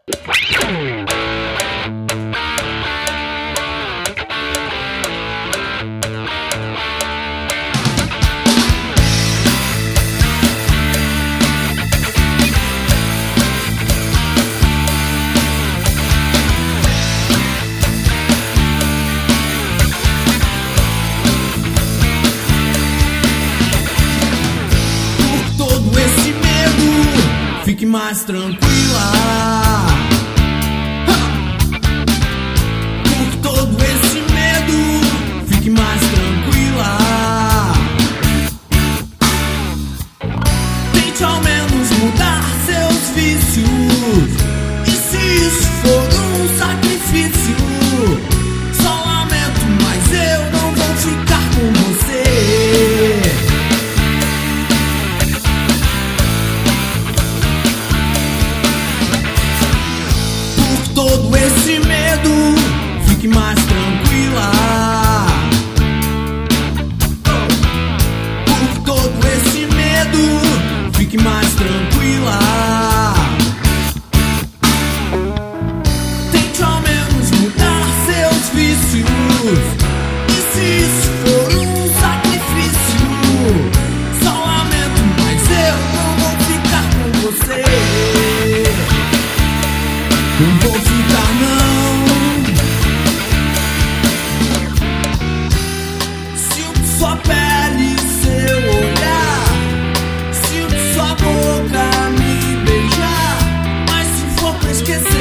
Fique mais tranquila. Por todo esse medo, fique mais tranquila. Tente ao menos mudar seus vícios. E se isso for um sacrifício, só lamento, mas eu não vou ficar com você. Todo esse medo, fique mais tranquila. Por todo esse medo, fique mais tranquila. Tente ao menos mudar seus vícios. E se isso for um sacrifício, só lamento, mas eu não vou ficar com você. Não vou ficar não. Sinto sua pele, seu olhar, sinto sua boca me beijar. Mas se for pra esquecer